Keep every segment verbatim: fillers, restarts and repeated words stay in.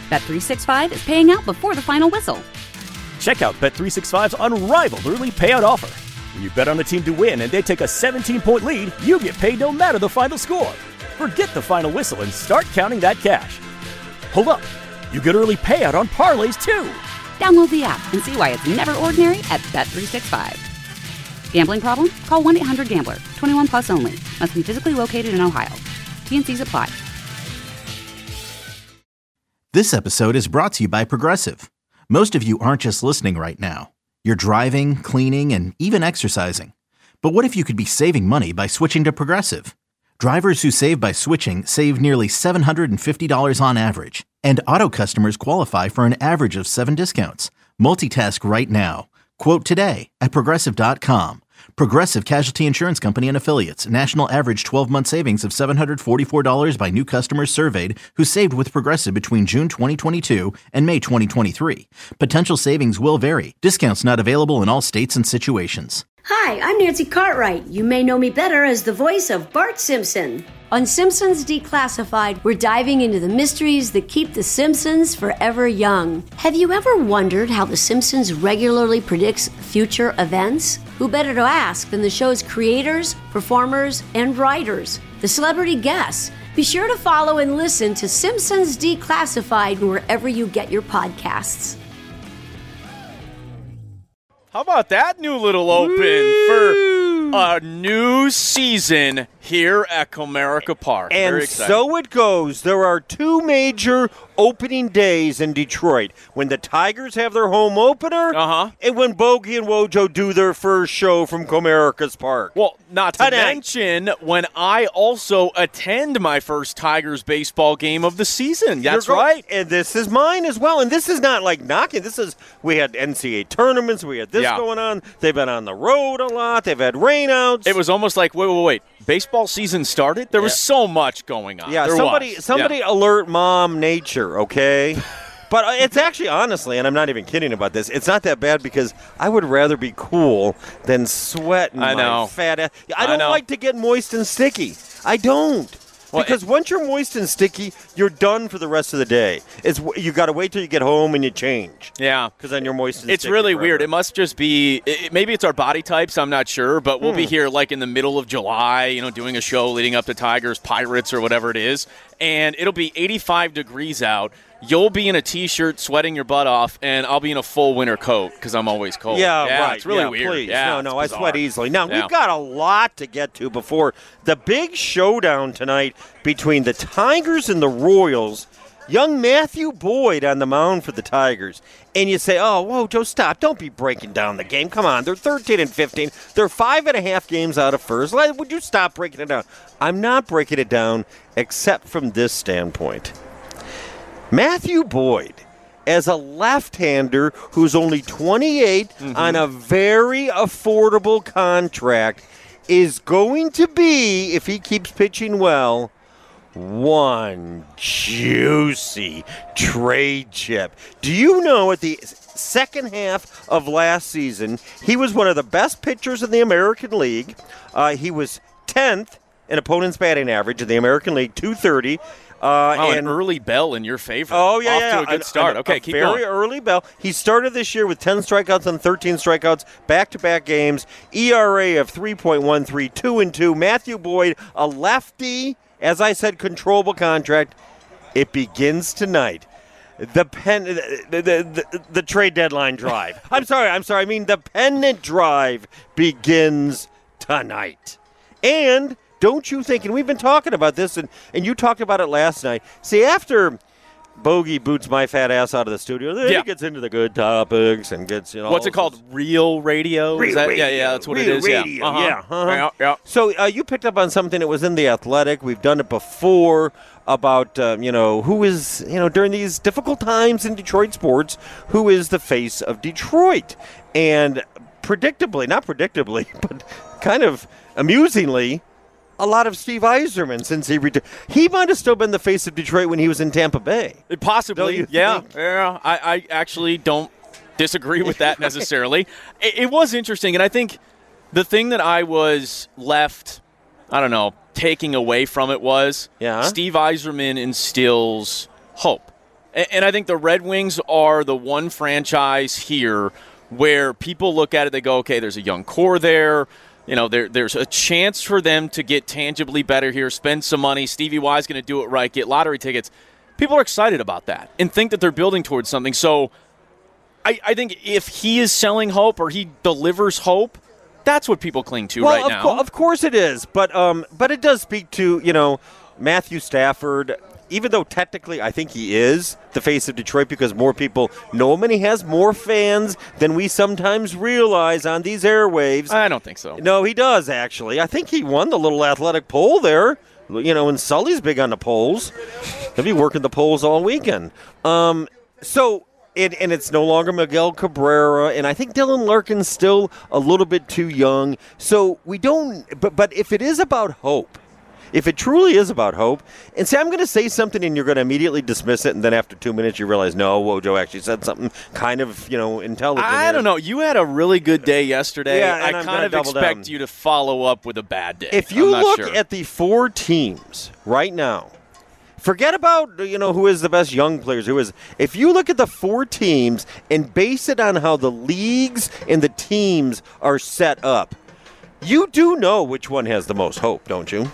Bet three sixty-five is paying out before the final whistle. Check out Bet three sixty-five's unrivaled early payout offer. When you bet on a team to win and they take a seventeen-point lead, you get paid no matter the final score. Forget the final whistle and start counting that cash. Hold up. You get early payout on parlays, too. Download the app and see why it's never ordinary at Bet three sixty-five. Gambling problem? Call one eight hundred gambler. twenty-one plus only. Must be physically located in Ohio. T and C's apply. This episode is brought to you by Progressive. Most of you aren't just listening right now. You're driving, cleaning, and even exercising. But what if you could be saving money by switching to Progressive? Drivers who save by switching save nearly seven hundred fifty dollars on average. And auto customers qualify for an average of seven discounts. Multitask right now. Quote today at Progressive dot com. Progressive Casualty Insurance Company and Affiliates. National average twelve-month savings of seven hundred forty-four dollars by new customers surveyed who saved with Progressive between June twenty twenty-two and May twenty twenty-three. Potential savings will vary. Discounts not available in all states and situations. Hi, I'm Nancy Cartwright. You may know me better as the voice of Bart Simpson. On Simpsons Declassified, we're diving into the mysteries that keep the Simpsons forever young. Have you ever wondered how the Simpsons regularly predicts future events? Who better to ask than the show's creators, performers, and writers, the celebrity guests? Be sure to follow and listen to Simpsons Declassified wherever you get your podcasts. How about that new little open Woo! For a new season here at Comerica Park? And so it goes. There are two major opening days in Detroit. When the Tigers have their home opener uh-huh. and when Bogey and Wojo do their first show from Comerica's Park. Well, not to Tonight. mention when I also attend my first Tigers baseball game of the season. That's You're right. Go- and this is mine as well. And this is not like knocking. This is, we had N C A A tournaments. We had this yeah. going on. They've been on the road a lot. They've had rainouts. It was almost like, wait, wait, wait. Baseball season started? There was yeah. so much going on. Yeah, there somebody, was. somebody yeah. alert Mom Nature, okay? But it's actually, honestly, and I'm not even kidding about this, it's not that bad because I would rather be cool than sweating I know. my fat ass. I don't I like to get moist and sticky. I don't. Well, because it, once you're moist and sticky, you're done for the rest of the day. It's you got to wait till you get home and you change. Yeah, because then you're moist and it's sticky. It's really forever. weird. It must just be. It, maybe it's our body types. I'm not sure, but we'll hmm. be here like in the middle of July, you know, doing a show leading up to Tigers, Pirates, or whatever it is, and it'll be eighty-five degrees out. You'll be in a T-shirt sweating your butt off, and I'll be in a full winter coat because I'm always cold. Yeah, yeah right. It's really yeah, weird. Please. Yeah, no, no, I sweat easily. Now, yeah. we've got a lot to get to before the big showdown tonight between the Tigers and the Royals. Young Matthew Boyd on the mound for the Tigers. And you say, oh, whoa, Joe, stop. Don't be breaking down the game. Come on. They're thirteen and fifteen. They're five and a half games out of first. Would you stop breaking it down? I'm not breaking it down except from this standpoint. Matthew Boyd, as a left-hander who's only twenty-eight mm-hmm. on a very affordable contract, is going to be, if he keeps pitching well, one juicy trade chip. Do you know at the second half of last season, he was one of the best pitchers in the American League. Uh, he was tenth in opponent's batting average in the American League, two thirty. Uh, wow, and an early bell in your favor. Oh, yeah, Off yeah. to a good an, start. An, okay, a keep very going. Very early bell. He started this year with ten strikeouts and thirteen strikeouts, back-to-back games, E R A of three point one three, two and two. Matthew Boyd, a lefty, as I said, controllable contract. It begins tonight. The pen, the, the, the, the trade deadline drive. I'm sorry, I'm sorry. I mean, the pennant drive begins tonight. And don't you think, and we've been talking about this, and, and you talked about it last night. See, after Bogey boots my fat ass out of the studio, then yeah. he gets into the good topics and gets, you know. What's it called? Real radio? Real is that, radio. Yeah, yeah, that's what Real it is. Radio, yeah. Uh-huh. yeah, uh-huh. yeah, yeah. So uh, you picked up on something that was in The Athletic. We've done it before about, uh, you know, who is, you know, during these difficult times in Detroit sports, who is the face of Detroit. And predictably, not predictably, but kind of amusingly, a lot of Steve Yzerman since he retired. He might have still been the face of Detroit when he was in Tampa Bay. Possibly, yeah. Think? Yeah, I, I actually don't disagree with that necessarily. it, it was interesting, and I think the thing that I was left, I don't know, taking away from it was yeah. Steve Yzerman instills hope. And, and I think the Red Wings are the one franchise here where people look at it, they go, okay, there's a young core there. You know, there, there's a chance for them to get tangibly better here, spend some money. Stevie Y is going to do it right, get lottery tickets. People are excited about that and think that they're building towards something. So I, I think if he is selling hope or he delivers hope, that's what people cling to well, right of now. Co- of course it is, but um, but it does speak to, you know, Matthew Stafford. Even though technically I think he is the face of Detroit because more people know him and he has more fans than we sometimes realize on these airwaves. I don't think so. No, he does, actually. I think he won the little athletic poll there. You know, and Sully's big on the polls. He'll be working the polls all weekend. Um, so, it, and it's no longer Miguel Cabrera, and I think Dylan Larkin's still a little bit too young. So we don't, but, but if it is about hope, if it truly is about hope, and say I'm going to say something and you're going to immediately dismiss it, and then after two minutes you realize, no, Wojo actually said something kind of, you know, intelligent. I here. don't know. You had a really good day yesterday. Yeah, I and I'm kind gonna of double expect down. you to follow up with a bad day. If you I'm not look sure. at the four teams right now, forget about, you know, who is the best young players, who is. If you look at the four teams and base it on how the leagues and the teams are set up, you do know which one has the most hope, don't you?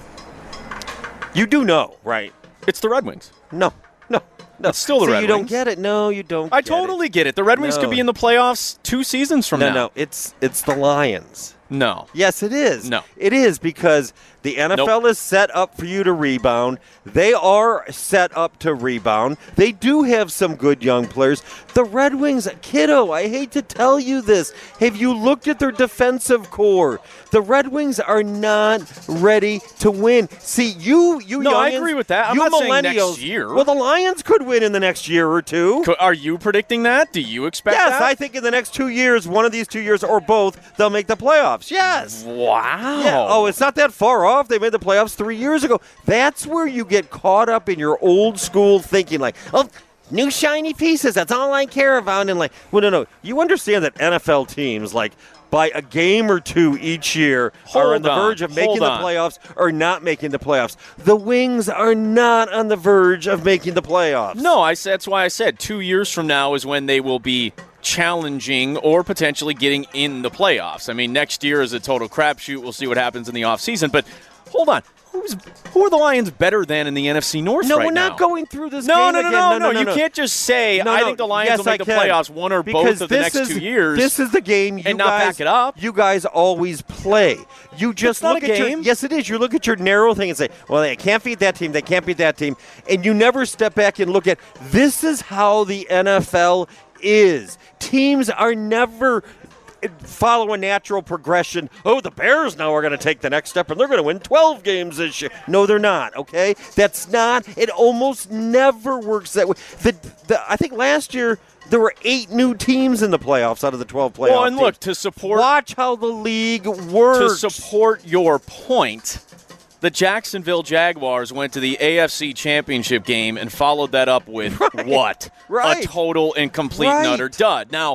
You do know, right? It's the Red Wings. No, no, no. It's still the See, Red you don't Wings. get it. No, you don't I get totally it. get it. The Red Wings No. could be in the playoffs two seasons from No, now. no, it's it's the Lions. No. Yes, it is. No. It is because the N F L Nope. is set up for you to rebound. They are set up to rebound. They do have some good young players. The Red Wings, kiddo, I hate to tell you this. Have you looked at their defensive core? The Red Wings are not ready to win. See, you you No, I youngins, agree with that. I'm you not saying next millennials- year. Well, the Lions could win in the next year or two. Co- Are you predicting that? Do you expect Yes, that? I think in the next two years, one of these two years or both, they'll make the playoffs. Yes. Wow. Yeah. Oh, it's not that far off. They made the playoffs three years ago. That's where you get caught up in your old school thinking, like, oh, new shiny pieces. That's all I care about. And like, well, no, no. You understand that N F L teams, like, by a game or two each year, Hold are on the on. verge of making Hold the on. playoffs or not making the playoffs. The Wings are not on the verge of making the playoffs. No, I said, that's why I said two years from now is when they will be challenging or potentially getting in the playoffs. I mean, next year is a total crapshoot. We'll see what happens in the offseason. But hold on. Who's, who are the Lions better than in the N F C North No, right we're now? not going through this No, game no, no, again. no, no, no, no, You no. can't just say, No, I no. think the Lions Yes, will make I the can. playoffs one or Because both of the this next is, two years. This is the game you and not guys, back it up. You guys always play. You just not look a at your game. yes, it is. You look at your narrow thing and say, well, they can't beat that team. They can't beat that team, and you never step back and look at this is how the N F L is. Teams are never follow a natural progression. Oh, the Bears now are going to take the next step and they're going to win twelve games this year. No, they're not, okay? That's not, it almost never works that way. The, the, I think last year there were eight new teams in the playoffs out of the twelve playoffs. Well, and look, to support Watch how the league works. to support your point, the Jacksonville Jaguars went to the A F C Championship game and followed that up with Right. what? Right. A total and complete Right. and utter dud. Now,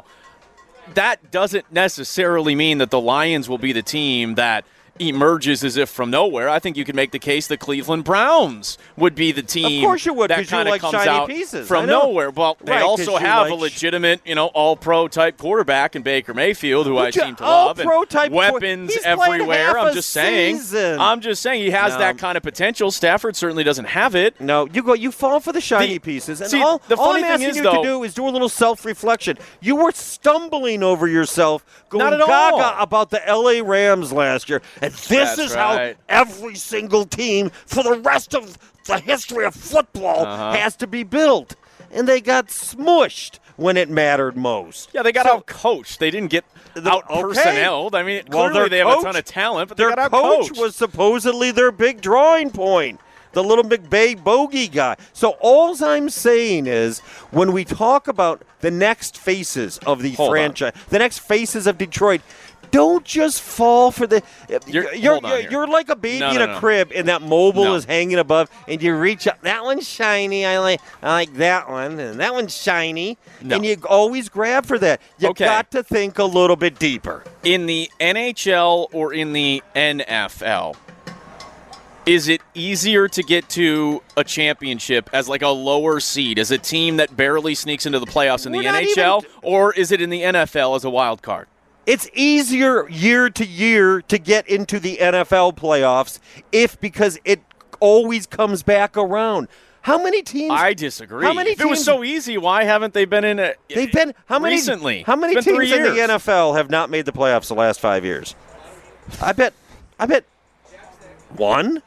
that doesn't necessarily mean that the Lions will be the team that emerges as if from nowhere. I think you could make the case that Cleveland Browns would be the team Of course you would, that 'cause you kind of like comes shiny out pieces. I from know. nowhere. Well, they Right, 'cause also you have a like- legitimate, you know, all-pro type quarterback in Baker Mayfield, who I Would you- seem to love, all-pro and type quar- weapons He's played everywhere. half I'm a just saying. season. I'm just saying he has No. that kind of potential. Stafford certainly doesn't have it. No, you go. You fall for the shiny The- pieces, and see, all, the all funny I'm thing asking is, you though- to do is do a little self-reflection. You were stumbling over yourself, going Not at gaga all. about the L A Rams last year, and this That's is right. how every single team for the rest of the history of football Uh-huh. has to be built, and they got smushed when it mattered most. Yeah, they got So- out coached. They didn't get The- out okay. personneled. I mean, Well, clearly their they have a ton coach- of talent, but they Their got out coach coached. was supposedly their big drawing point, the little McVay bogey guy. So all I'm saying is when we talk about the next faces of the Hold on. franchise, the next faces of Detroit, don't just fall for the. You're You're- you're, hold on you're, here. you're like a baby No, in no, a no. crib, and that mobile No. is hanging above, and you reach up. That one's shiny. I like I like that one, and that one's shiny. No. And you always grab for that. You Okay. got to think a little bit deeper. In the N H L or in the N F L, Is it easier to get to a championship as like a lower seed, as a team that barely sneaks into the playoffs in We're the not N H L, even... or is it in the N F L as a wild card? It's easier year to year to get into the N F L playoffs if because it always comes back around. How many teams? I disagree. How many if it was teams- so easy, why haven't they been in it? They've been how many recently? How many It's been teams three in the years. N F L have not made the playoffs the last five years? I bet. I bet one,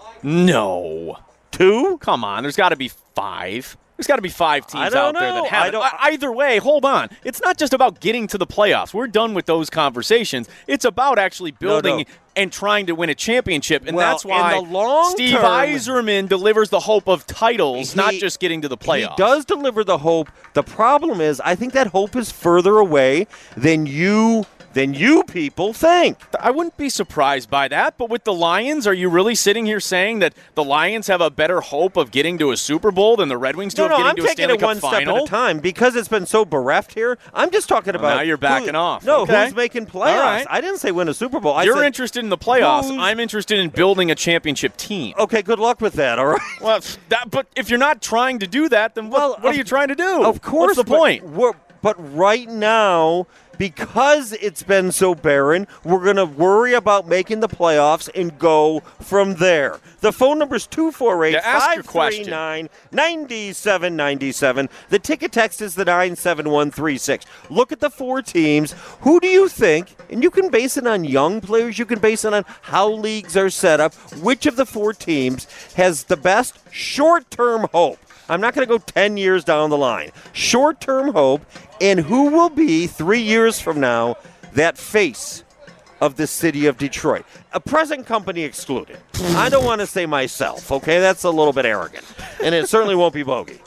No. two. Come on, there's got to be five. There's got to be five teams I don't out there know. that I haven't. don't- I- Either way, hold on. It's not just about getting to the playoffs. We're done with those conversations. It's about actually building no. and trying to win a championship, and Well, that's why in the long Steve term- Yzerman delivers the hope of titles, He- not just getting to the playoffs. He does deliver the hope. The problem is, I think that hope is further away than you than you people think. I wouldn't be surprised by that, but with the Lions, are you really sitting here saying that the Lions have a better hope of getting to a Super Bowl than the Red Wings do No, of no, getting I'm to a taking Stanley it Cup one step final? at a time because it's been so bereft here. I'm just talking Well, about now you're backing who- off. No, Okay. who's making playoffs? All right. I didn't say win a Super Bowl. I You're said, interested in the playoffs. who's- I'm interested in building a championship team. Okay, good luck with that. All right. Well, that, but if you're not trying to do that, then what, Well, what of- are you trying to do? Of course. What's the but point? We're, but right now, because it's been so barren, we're going to worry about making the playoffs and go from there. The phone number is two four eight, Yeah, ask your five three nine, nine seven nine seven. The ticket text is the nine seven one three six. Look at the four teams. Who do you think, and you can base it on young players, you can base it on how leagues are set up, which of the four teams has the best short-term hope? I'm not going to go ten years down the line. Short-term hope, and who will be three years from now that face of the city of Detroit? A present company excluded. I don't want to say myself, okay? That's a little bit arrogant. And it certainly won't be Bogey.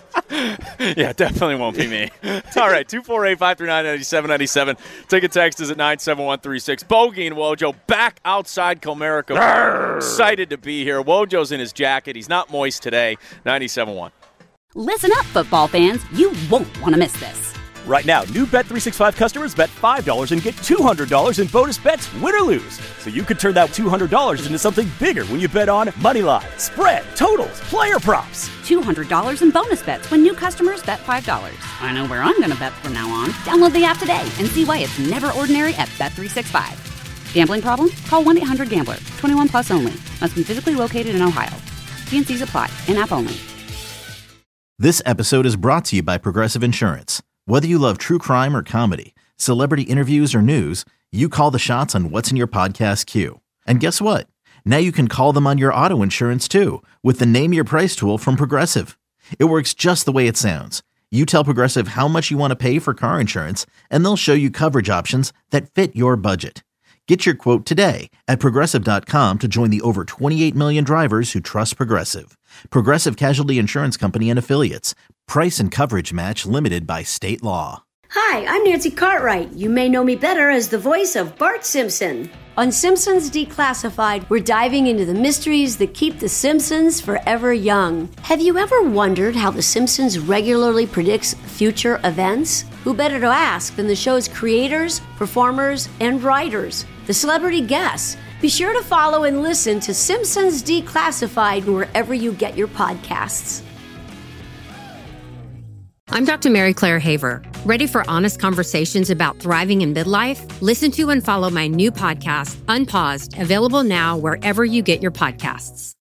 Yeah, definitely won't be me. All right, two four eight, five three nine, nine seven nine seven. Ticket text is at nine seven one three six. Bogey and Wojo back outside Comerica. Excited to be here. Wojo's in his jacket. He's not moist today. ninety-seven point one. Listen up, football fans. You won't want to miss this. Right now, new Bet three sixty-five customers bet five dollars and get two hundred dollars in bonus bets, win or lose. So you could turn that two hundred dollars into something bigger when you bet on money line, spread, totals, player props. two hundred dollars in bonus bets when new customers bet five dollars. I know where I'm going to bet from now on. Download the app today and see why it's never ordinary at Bet three sixty-five. Gambling problem? Call one eight hundred gambler. twenty-one plus only. Must be physically located in Ohio. T N Cs apply. In-app only. This episode is brought to you by Progressive Insurance. Whether you love true crime or comedy, celebrity interviews or news, you call the shots on what's in your podcast queue. And guess what? Now you can call them on your auto insurance too with the Name Your Price tool from Progressive. It works just the way it sounds. You tell Progressive how much you want to pay for car insurance, and they'll show you coverage options that fit your budget. Get your quote today at Progressive dot com to join the over twenty-eight million drivers who trust Progressive. Progressive Casualty Insurance Company and Affiliates. Price and coverage match limited by state law. Hi, I'm Nancy Cartwright. You may know me better as the voice of Bart Simpson. On Simpsons Declassified, we're diving into the mysteries that keep the Simpsons forever young. Have you ever wondered how The Simpsons regularly predicts future events? Who better to ask than the show's creators, performers, and writers, the celebrity guests? Be sure to follow and listen to Simpsons Declassified wherever you get your podcasts. I'm Doctor Mary Claire Haver. Ready for honest conversations about thriving in midlife? Listen to and follow my new podcast, Unpaused, available now wherever you get your podcasts.